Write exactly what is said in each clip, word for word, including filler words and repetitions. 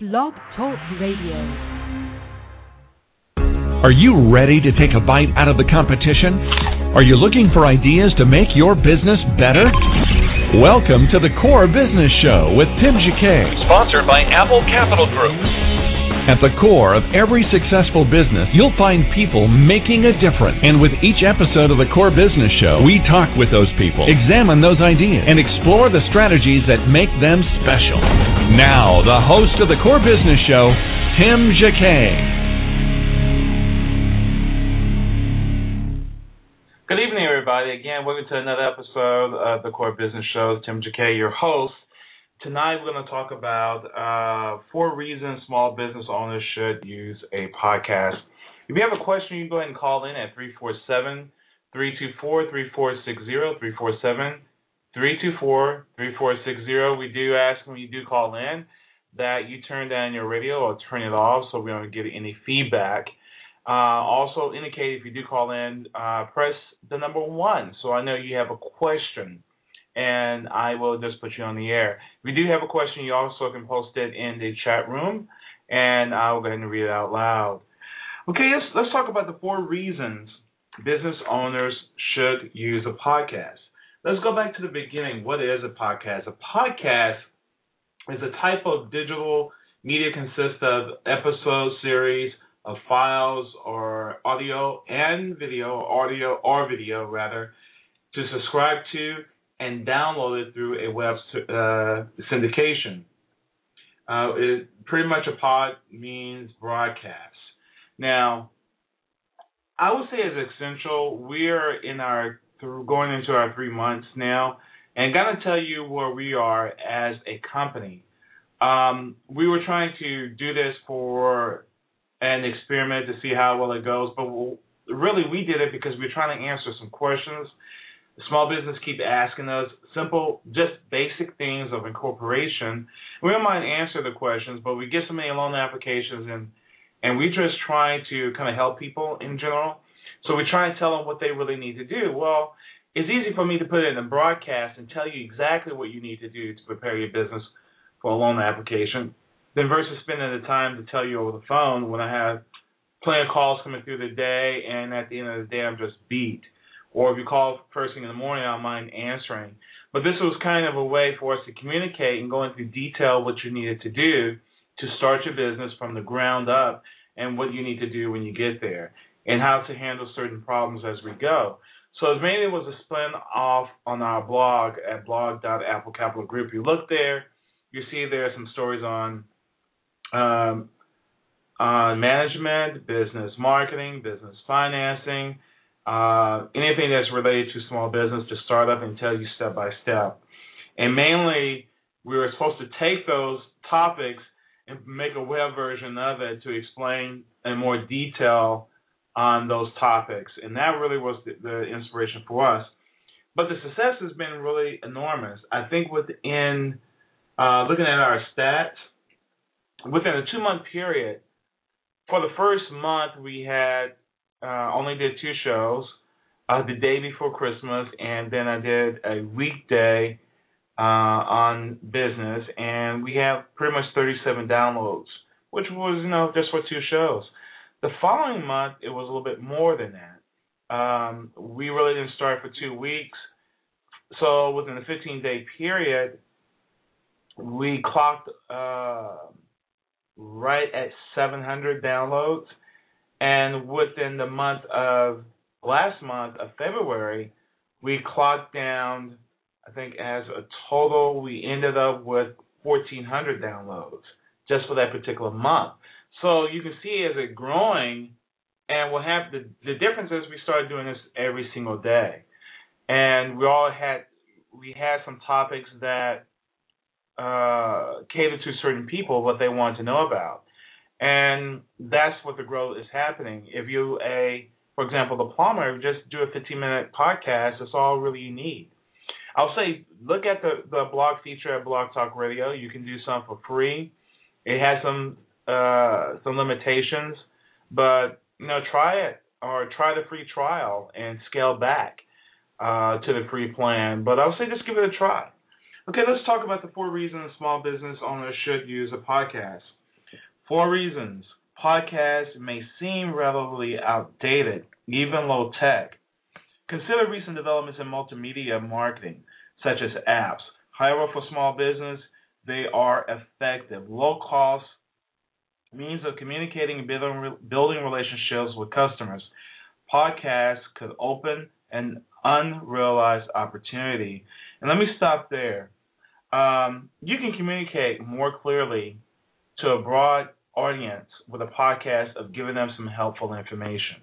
Blog Talk Radio. Are you ready to take a bite out of the competition? Are you looking for ideas to make your business better? Welcome to the Core Business Show with Tim Jacquet, sponsored by Apple Capital Group. At the core of every successful business, you'll find people making a difference. And with each episode of the Core Business Show, we talk with those people, examine those ideas, and explore the strategies that make them special. Now, the host of the Core Business Show, Tim Jacquet. Good evening, everybody. Again, welcome to another episode of the Core Business Show. Tim Jacquet, your host. Tonight, we're going to talk about uh, four reasons small business owners should use a podcast. If you have a question, you can go ahead and call in at three four seven, three two four, three four six zero, three four seven, three two four, three four six zero. We do ask when you do call in that you turn down your radio or turn it off so we don't get any feedback. Uh, also, indicate if you do call in, uh, press the number one so I know you have a question, and I will just put you on the air. If you do have a question, you also can post it in the chat room, and I'll go ahead and read it out loud. Okay, let's, let's talk about the four reasons business owners should use a podcast. Let's go back to the beginning. What is a podcast? A podcast is a type of digital media consists of episode series of files or audio and video, audio or video rather, to subscribe to and download it through a web uh, syndication. Uh, it, pretty much a pod means broadcast. Now, I would say as essential, we're in our going into our three months now, and got to tell you where we are as a company. Um, we were trying to do this for an experiment to see how well it goes, but really we did it because we're trying to answer some questions. The small business keep asking us simple, just basic things of incorporation. We don't mind answer the questions, but we get so many loan applications, and and we just try to kind of help people in general. So we try and tell them what they really need to do. Well, it's easy for me to put it in a broadcast and tell you exactly what you need to do to prepare your business for a loan application, than versus spending the time to tell you over the phone when I have plenty of calls coming through the day, and at the end of the day I'm just beat. Or if you call first thing in the morning, I don't mind answering. But this was kind of a way for us to communicate and go into detail what you needed to do to start your business from the ground up and what you need to do when you get there and how to handle certain problems as we go. So as mainly was a spin off on our blog at blog dot apple capital group. You look there, you see there are some stories on um, on management, business marketing, business financing, Uh, anything that's related to small business, to start up and tell you step by step. And mainly, we were supposed to take those topics and make a web version of it to explain in more detail on those topics. And that really was the, the inspiration for us. But the success has been really enormous. I think within, uh, looking at our stats, within a two-month period, for the first month we had Uh, only did two shows, uh, the day before Christmas, and then I did a weekday uh, on business, and we have pretty much thirty-seven downloads, which was, you know, just for two shows. The following month, it was a little bit more than that. Um, we really didn't start for two weeks, so within a fifteen-day period, we clocked uh, right at seven hundred downloads. And within the month of last month of February, we clocked down, I think as a total, we ended up with fourteen hundred downloads just for that particular month. So you can see as it growing, and we'll have the, the difference is we started doing this every single day. And we all had, we had some topics that uh, catered to certain people, what they wanted to know about. And that's what the growth is happening. If you, a, for example, the plumber, just do a fifteen-minute podcast, that's all really you need. I'll say, look at the, the blog feature at Blog Talk Radio. You can do some for free. It has some uh, some limitations, but, you know, try it or try the free trial and scale back uh, to the free plan. But I'll say just give it a try. Okay, let's talk about the four reasons small business owners should use a podcast. Four reasons podcasts may seem relatively outdated, even low tech. Consider recent developments in multimedia marketing, such as apps. However, for small business, they are effective, low-cost means of communicating and building relationships with customers. Podcasts could open an unrealized opportunity. And let me stop there. Um, you can communicate more clearly to a broad audience with a podcast of giving them some helpful information.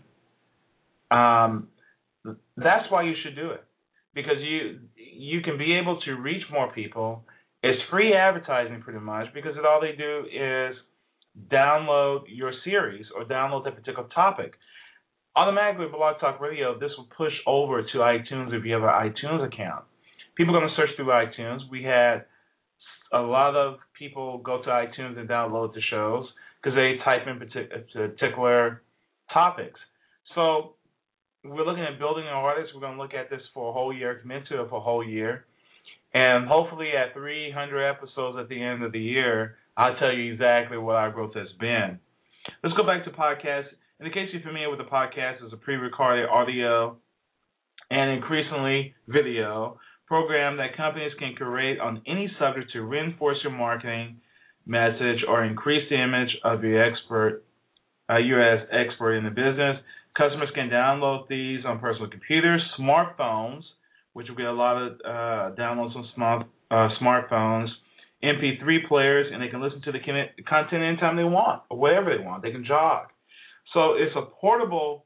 Um, that's why you should do it, because you you can be able to reach more people. It's free advertising pretty much, because it, all they do is download your series or download that particular topic. Automatically, Blog Talk Radio, this will push over to iTunes if you have an iTunes account. People are going to search through iTunes. We had a lot of people go to iTunes and download the shows because they type in particular topics. So we're looking at building an audience. We're going to look at this for a whole year, commit to it for a whole year. And hopefully at three hundred episodes at the end of the year, I'll tell you exactly what our growth has been. Let's go back to podcasts. In case you're familiar with the podcast, it's a pre-recorded audio and increasingly video program that companies can create on any subject to reinforce your marketing message or increase the image of your expert, uh, you as expert in the business. Customers can download these on personal computers, smartphones, which will get a lot of uh, downloads on smart, uh, smartphones, M P three players, and they can listen to the content anytime they want or wherever they want. They can jog. So it's a portable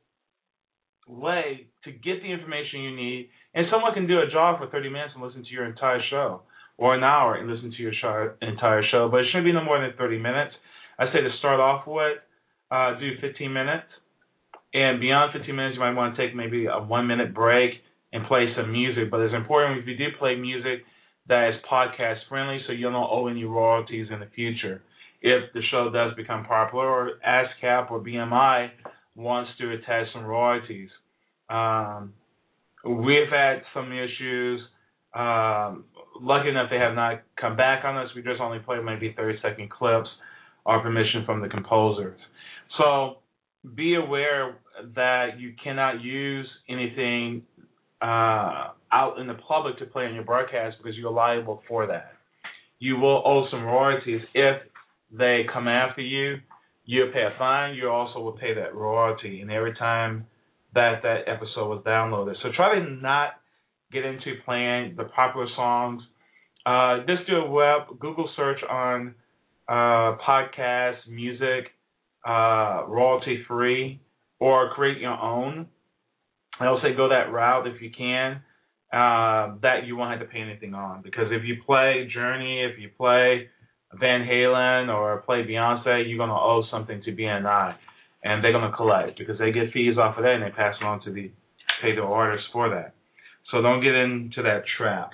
way to get the information you need, and someone can do a jog for thirty minutes and listen to your entire show, or an hour and listen to your show, entire show, but it shouldn't be no more than thirty minutes. I say to start off with, uh, do fifteen minutes, and beyond fifteen minutes, you might want to take maybe a one-minute break and play some music, but it's important if you do play music that is podcast friendly, so you don't owe any royalties in the future if the show does become popular, or ASCAP or B M I wants to attach some royalties. Um, we've had some issues. Um, lucky enough, they have not come back on us. We just only play maybe thirty-second clips or permission from the composers. So be aware that you cannot use anything uh, out in the public to play on your broadcast, because you're liable for that. You will owe some royalties if they come after you. You'll pay a fine. You also will pay that royalty, and every time that that episode was downloaded. So try to not get into playing the popular songs. Uh, just do a web Google search on uh, podcast music, uh, royalty free, or create your own. I would say go that route if you can. Uh, that you won't have to pay anything on, because if you play Journey, if you play Van Halen or play Beyonce, you're going to owe something to B N I, and they're going to collect, because they get fees off of that and they pass it on to the pay the artists for that. So don't get into that trap.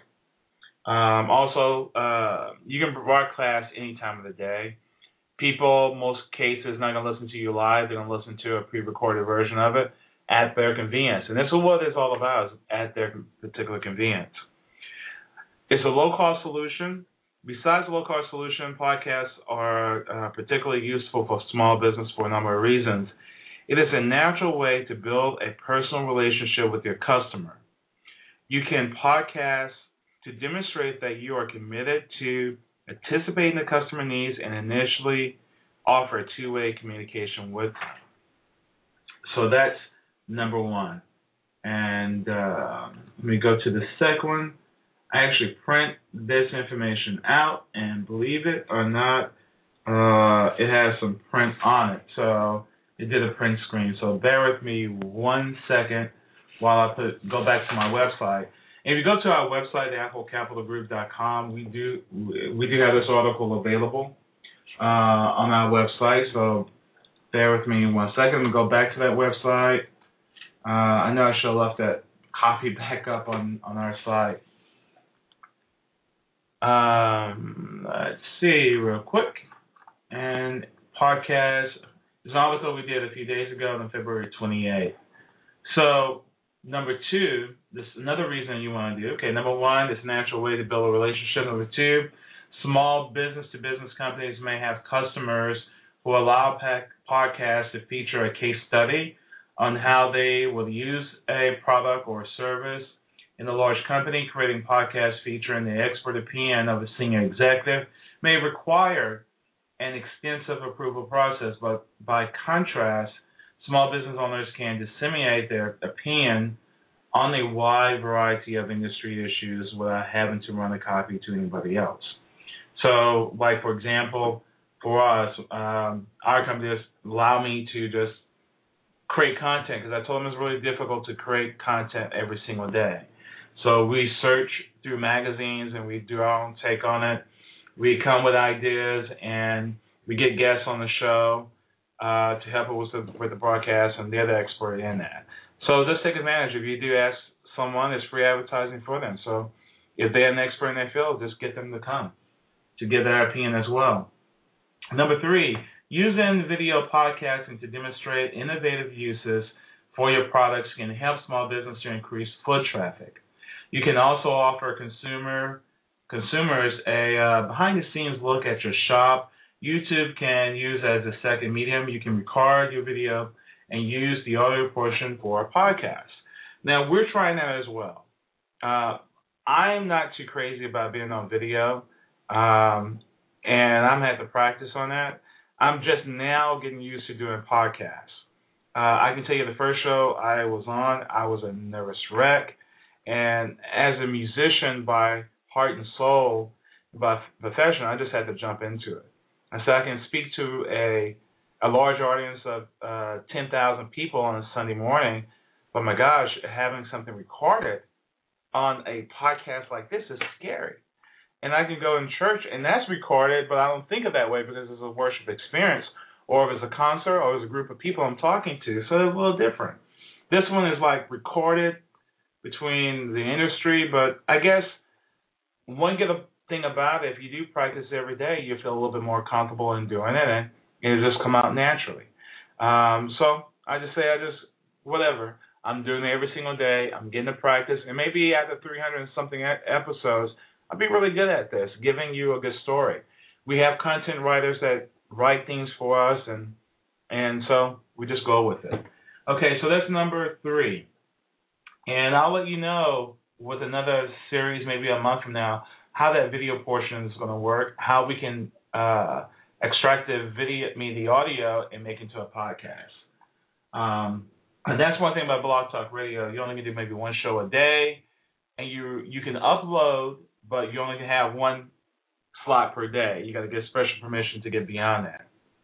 Um, also, uh, you can broadcast any time of the day. People, most cases, not going to listen to you live. They're going to listen to a pre-recorded version of it at their convenience. And this is what it's all about, is at their particular convenience. It's a low-cost solution. Besides the low-cost solution, podcasts are uh, particularly useful for small business for a number of reasons. It is a natural way to build a personal relationship with your customer. You can podcast to demonstrate that you are committed to anticipating the customer needs and initially offer a two-way communication with them. So that's number one. And uh, let me go to the second one. I actually print this information out, and believe it or not, uh, it has some print on it. So it did a print screen. So bear with me one second while I put go back to my website. And if you go to our website, apple capital group dot com, we do we do have this article available uh, on our website. So bear with me one second. I'm going to go back to that website. Uh, I know I should have left that copy back up on, on our site. Um, let's see real quick. And podcast is an article we did a few days ago on February twenty-eighth. So number two, this is another reason you want to do. Okay, number one, it's a natural way to build a relationship. Number two, small business to business companies may have customers who allow podcasts to feature a case study on how they will use a product or service in a large company. Creating podcasts featuring the expert opinion of a senior executive may require an extensive approval process, but by contrast, small business owners can disseminate their opinion on a wide variety of industry issues without having to run a copy to anybody else. So, like, for example, for us, um, our company just allow me to just create content, because I told them it's really difficult to create content every single day. So we search through magazines and we do our own take on it. We come with ideas and we get guests on the show uh, to help us with the, with the broadcast, and they're the expert in that. So just take advantage. If you do ask someone, it's free advertising for them. So if they're an expert in their field, just get them to come to give their opinion as well. Number three, using video podcasting to demonstrate innovative uses for your products can help small business to increase foot traffic. You can also offer consumer consumers a uh, behind-the-scenes look at your shop. YouTube can use as a second medium. You can record your video and use the audio portion for a podcast. Now, we're trying that as well. Uh, I'm not too crazy about being on video, um, and I'm going to have to practice on that. I'm just now getting used to doing podcasts. Uh, I can tell you the first show I was on, I was a nervous wreck. And as a musician by heart and soul, by profession, I just had to jump into it. And so I can speak to a a large audience of uh, ten thousand people on a Sunday morning. But my gosh, having something recorded on a podcast like this is scary. And I can go in church and that's recorded, but I don't think of that way because it's a worship experience, or if it's a concert, or if it's a group of people I'm talking to. So it's a little different. This one is like recorded between the industry, but I guess one good thing about it, if you do practice every day, you feel a little bit more comfortable in doing it, and it'll just come out naturally. Um, so I just say, I just, whatever. I'm doing it every single day. I'm getting to practice, and maybe after three hundred and something episodes, I'll be really good at this, giving you a good story. We have content writers that write things for us, and and so we just go with it. Okay, so that's number three. And I'll let you know with another series, maybe a month from now, how that video portion is going to work, how we can uh, extract the video, I mean, the audio, and make it into a podcast. Um, and that's one thing about Blog Talk Radio. You only can do maybe one show a day, and you you can upload, but you only can have one slot per day. You got to get special permission to get beyond that.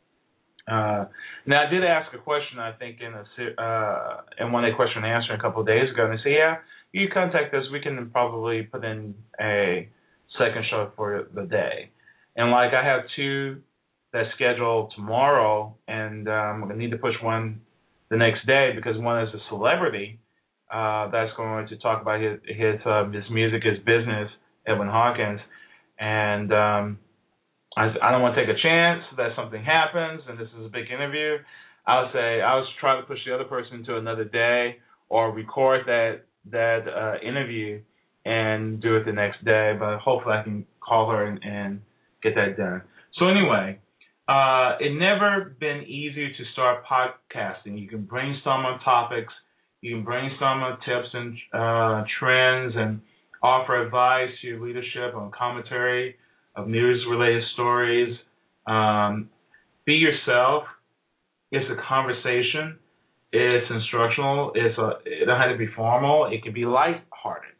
Uh, now, I did ask a question, I think, in a uh, in one of the question and answer a couple of days ago, and they say, yeah, you contact us, we can probably put in a second show for the day. And, like, I have two that's scheduled tomorrow, and um, I'm going to need to push one the next day because one is a celebrity uh, that's going to talk about his his, uh, his music, his business, Edwin Hawkins, and um I, I don't want to take a chance that something happens and this is a big interview. I would say I was trying to push the other person to another day or record that that uh, interview and do it the next day. But hopefully I can call her and, and get that done. So anyway, uh, it never been easier to start podcasting. You can brainstorm on topics. You can brainstorm on tips and uh, trends and offer advice to your leadership on commentary of news-related stories. Um, be yourself. It's a conversation. It's instructional. It's a, it don't have to be formal. It can be lighthearted.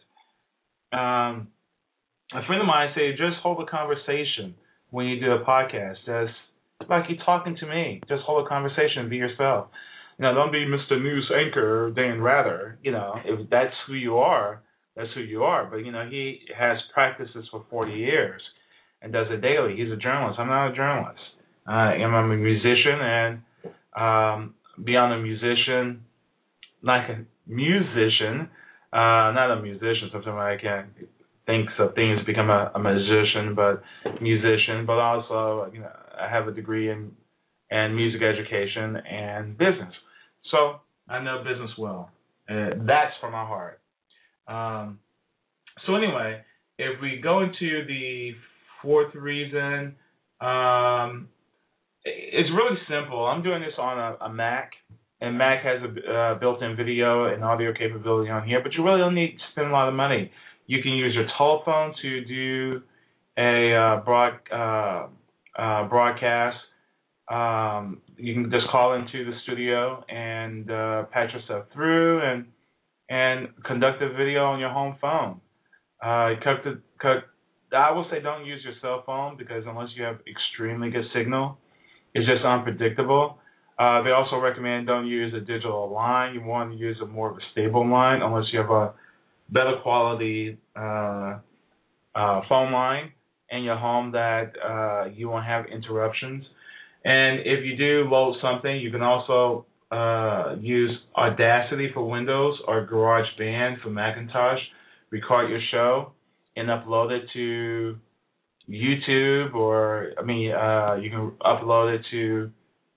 Um, a friend of mine said, just hold a conversation when you do a podcast. Just like you're talking to me. Just hold a conversation. Be yourself. You know, don't be Mister News Anchor Dan Rather. You know, if that's who you are, that's who you are. But, you know, he has practiced this for forty years. And does it daily. He's a journalist. I'm not a journalist. Uh, I'm a musician, and um, beyond a musician, like a musician, uh, not a musician. Sometimes I can think of things become a, a musician, but musician. But also, you know, I have a degree in in music education and business, so I know business well. Uh, that's from my heart. Um, so anyway, if we go into the fourth reason, um, It's really simple. I'm doing this on a, a Mac, and Mac has a uh, built-in video and audio capability on here, but you really don't need to spend a lot of money. You can use your telephone to do a uh, broad, uh, uh, broadcast. Um, you can just call into the studio and uh, patch yourself through and and conduct a video on your home phone. Uh, cut the, cut, I will say don't use your cell phone because unless you have extremely good signal, it's just unpredictable. Uh, they also recommend don't use a digital line. You want to use a more of a stable line unless you have a better quality uh, uh, phone line in your home that uh, you won't have interruptions. And if you do load something, you can also uh, use Audacity for Windows or GarageBand for Macintosh. Record your show and upload it to YouTube, or I mean, uh, you can upload it to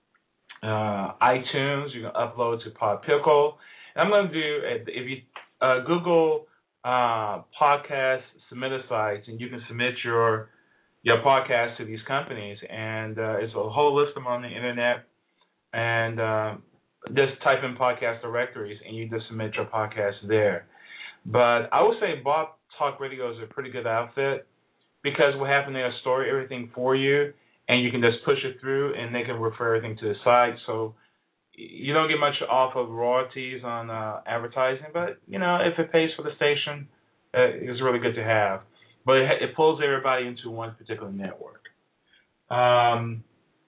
uh, iTunes. You can upload it to PodPickle. And I'm going to do if you uh, Google uh, podcast submitter sites, and you can submit your your podcast to these companies, and uh, it's a whole list of them on the internet. And uh, just type in podcast directories, and you just submit your podcast there. But I would say Blog Talk Radio is a pretty good outfit because what happened, they'll store everything for you, and you can just push it through, and they can refer everything to the site. So you don't get much off of royalties on uh, advertising, but you know, if it pays for the station, uh, it's really good to have. But it, it pulls everybody into one particular network. Um,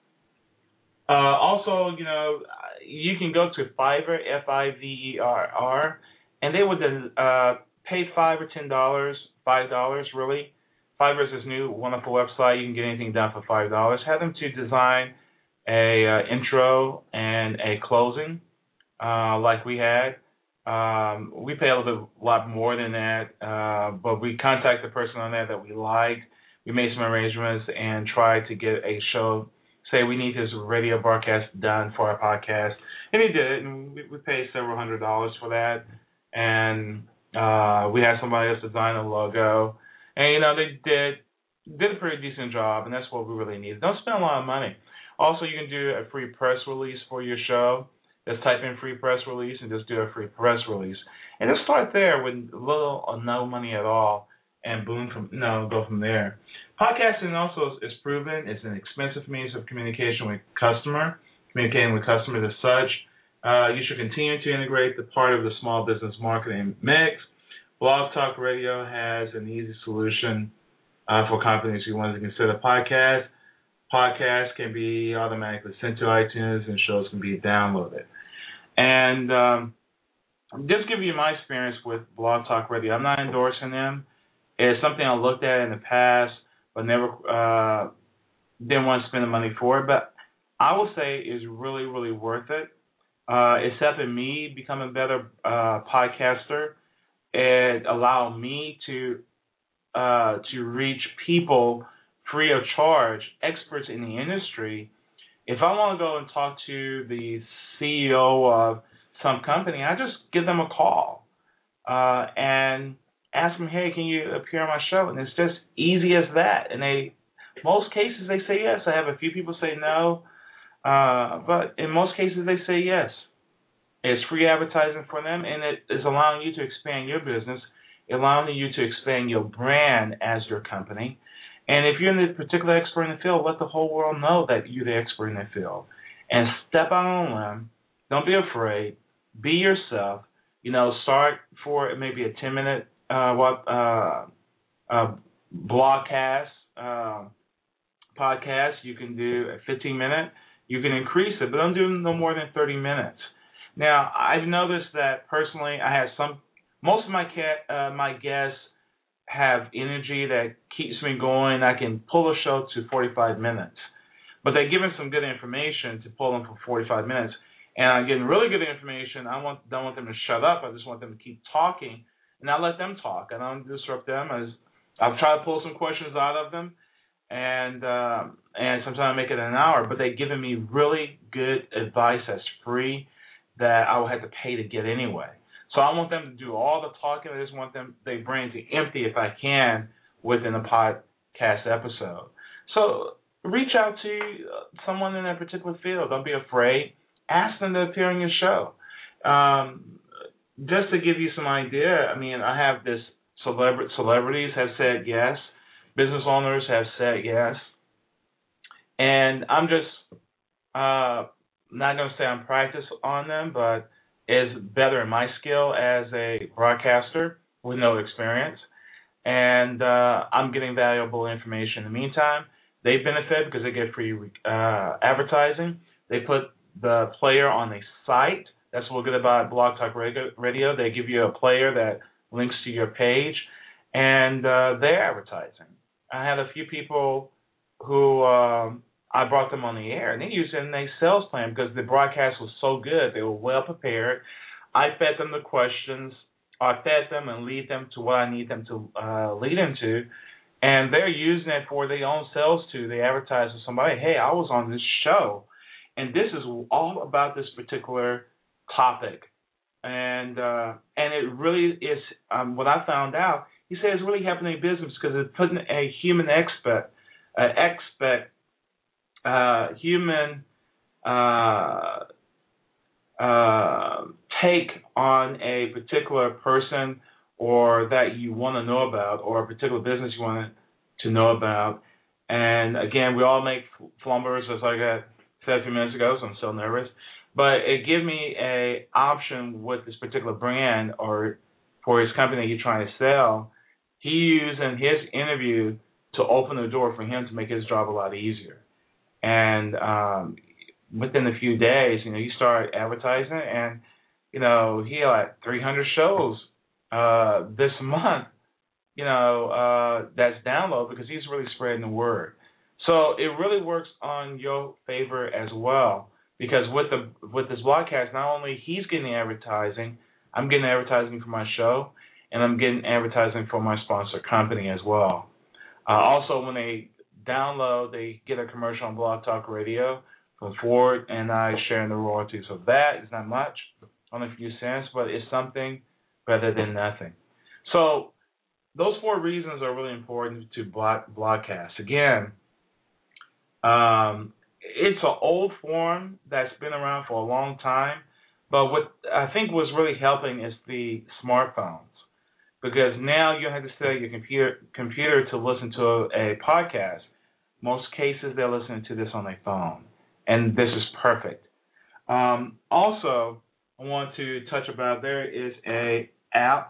uh, also, you know, you can go to Fiverr, F I V E R R, and they would uh, pay five or ten dollars, five dollars really. Fiverr is this new wonderful website. You can get anything done for five dollars. Have them to design a uh, intro and a closing, uh, like we had. Um, we pay a little bit, lot more than that, uh, but we contacted the person on that that we liked. We made some arrangements and tried to get a show. Say we need this radio broadcast done for our podcast, and he did it. And we, we paid several hundred dollars for that. And uh, we had somebody else design a logo, and you know they did did a pretty decent job, and that's what we really need. Don't spend a lot of money. Also, you can do a free press release for your show. Just type in free press release and just do a free press release, and just start there with little or no money at all, and boom, from you know go from there. Podcasting also is, is proven. It's an expensive means of communication with customer, communicating with customers as such. Uh, you should continue to integrate the part of the small business marketing mix. Blog Talk Radio has an easy solution uh, for companies who want to consider podcasts. Podcasts can be automatically sent to iTunes, and shows can be downloaded. And um, just give you my experience with Blog Talk Radio. I'm not endorsing them. It's something I looked at in the past, but never uh, didn't want to spend the money for it. But I would say it's really, really worth it. Uh, it's helping me become a better uh, podcaster. It allowed me to uh, to reach people free of charge, experts in the industry. If I want to go and talk to the C E O of some company, I just give them a call uh, and ask them, hey, can you appear on my show? And it's just easy as that. And they, most cases, they say yes. I have a few people say no, uh, but in most cases, they say yes. It's free advertising for them, and it is allowing you to expand your business, allowing you to expand your brand as your company. And if you're the particular expert in the field, let the whole world know that you're the expert in the field. And step out on a limb. Don't be afraid. Be yourself. You know, start for maybe a ten-minute uh, what uh, uh, blogcast, uh, podcast. You can do a fifteen-minute. You can increase it, but don't do no more than thirty minutes. Now, I've noticed that personally, I have some, most of my cat, uh, my guests have energy that keeps me going. I can pull a show to forty-five minutes, but they're giving some good information to pull them for forty-five minutes. And I'm getting really good information. I want don't want them to shut up. I just want them to keep talking, and I let them talk. I don't disrupt them. As I've tried to pull some questions out of them, and uh, and sometimes I make it an hour. But they're giving me really good advice that's free that I would have to pay to get anyway. So I want them to do all the talking. I just want them their brain to empty if I can within a podcast episode. So reach out to someone in that particular field. Don't be afraid. Ask them to appear on your show. Um, just to give you some idea, I mean, I have this celebra- celebrities have said yes. Business owners have said yes. And I'm just uh, not going to say I'm practiced on them, but it's better in my skill as a broadcaster with no experience. And uh, I'm getting valuable information in the meantime. They benefit because they get free uh, advertising. They put the player on a site. That's what good about Blog Talk Radio. They give you a player that links to your page, and uh, they're advertising. I had a few people who um, I brought them on the air, and they used it in a sales plan because the broadcast was so good. They were well prepared. I fed them the questions. I fed them and lead them to what I need them to uh, lead into, and they're using it for their own sales too. They advertise to somebody, hey, I was on this show, and this is all about this particular topic. And uh, and it really is, um, what I found out, he said it's really helping in business because it's putting a human expert, uh, expert, uh, human uh, uh, take on a particular person or that you want to know about or a particular business you want to know about. And again, we all make flumbers, as like I said a few minutes ago, so I'm so nervous. But it gave me a option with this particular brand or for his company he's trying to sell. He used in his interview to open the door for him to make his job a lot easier. And um, within a few days, you know, you start advertising, and you know he had like three hundred shows uh, this month. You know uh, that's download because he's really spreading the word. So it really works on your favor as well. Because with the with this broadcast, not only he's getting advertising, I'm getting advertising for my show, and I'm getting advertising for my sponsor company as well. Uh, also, when they download, they get a commercial on Blog Talk Radio from Ford, and I share in the royalties of that. It's not much, only a few cents, but it's something better than nothing. So those four reasons are really important to broadcast. Again, um, it's an old form that's been around for a long time, but what I think was really helping is the smartphones, because now you don't have to set your computer computer to listen to a, a podcast. Most cases they're listening to this on their phone, and this is perfect. Um, also, I want to touch about there is a app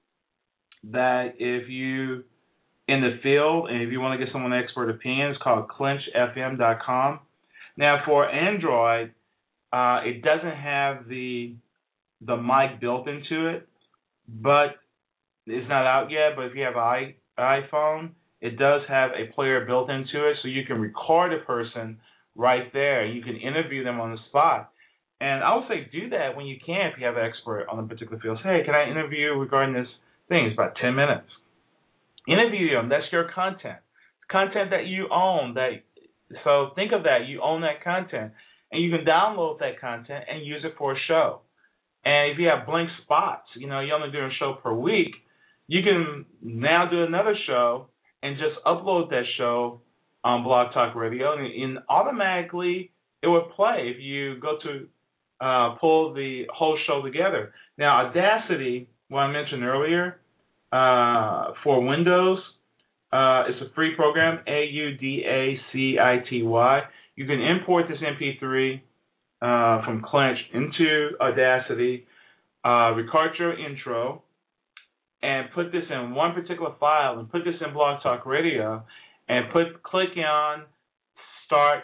that if you in the field and if you want to get someone expert opinion, it's called clinch f m dot com. Now, for Android, uh, it doesn't have the the mic built into it, but it's not out yet. But if you have an iPhone, it does have a player built into it, so you can record a person right there. You can interview them on the spot. And I would say do that when you can if you have an expert on a particular field. Say, hey, can I interview you regarding this thing? It's about ten minutes. Interview them. That's your content. Content that you own, that So think of that. You own that content, and you can download that content and use it for a show. And if you have blank spots, you know, you're only doing a show per week, you can now do another show and just upload that show on Blog Talk Radio, and, and automatically it will play if you go to uh, pull the whole show together. Now, Audacity, what I mentioned earlier, uh, for Windows, Uh, it's a free program, A U D A C I T Y. You can import this M P three uh, from Clinch into Audacity, uh, record your intro, and put this in one particular file, and put this in Blog Talk Radio, and put click on Start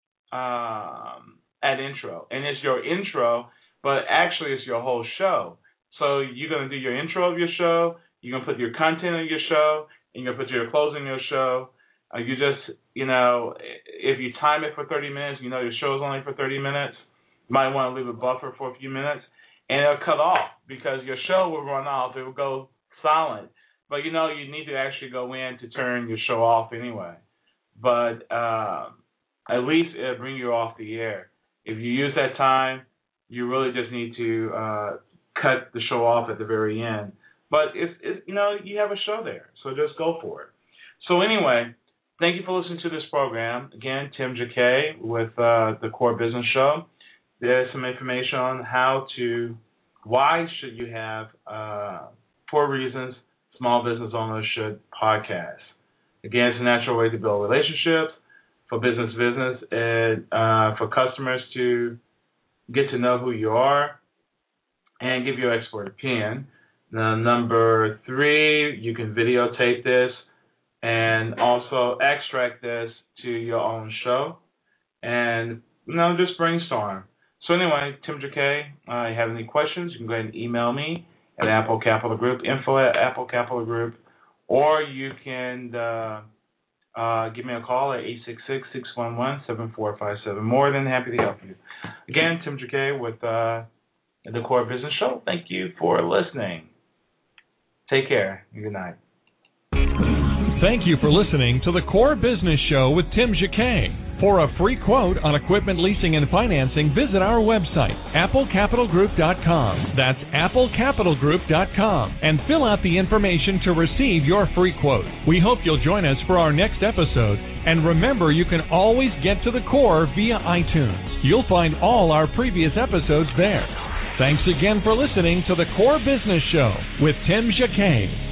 um, at Intro. And it's your intro, but actually it's your whole show. So you're going to do your intro of your show, you're going to put your content of your show, and you're going to put your closing of your show. Uh, you just, you know, if you time it for thirty minutes, you know your show's only for thirty minutes. You might want to leave a buffer for a few minutes, and it'll cut off because your show will run off. It will go silent. But, you know, you need to actually go in to turn your show off anyway. But uh, at least it'll bring you off the air. If you use that time, you really just need to uh, cut the show off at the very end. But, it's, it's, you know, you have a show there, so just go for it. So anyway, thank you for listening to this program. Again, Tim Jacquet with uh, the Core Business Show. There's some information on how to, why should you have uh, four reasons small business owners should podcast. Again, it's a natural way to build relationships for business to business and uh, for customers to get to know who you are and give your expert opinion. Now, number three, you can videotape this and also extract this to your own show and, you know, just brainstorm. So anyway, Tim Jacquet, uh, if you have any questions, you can go ahead and email me at Apple Capital Group, info at Apple Capital Group, or you can uh, uh, give me a call at eight six six, six one one, seven four five seven. More than happy to help you. Again, Tim Jacquet with uh, the Core Business Show. Thank you for listening. Take care. Good night. Thank you for listening to the Core Business Show with Tim Jacquet. For a free quote on equipment leasing and financing, visit our website, apple capital group dot com. That's apple capital group dot com. And fill out the information to receive your free quote. We hope you'll join us for our next episode. And remember, you can always get to the core via iTunes. You'll find all our previous episodes there. Thanks again for listening to the Core Business Show with Tim Jacquet.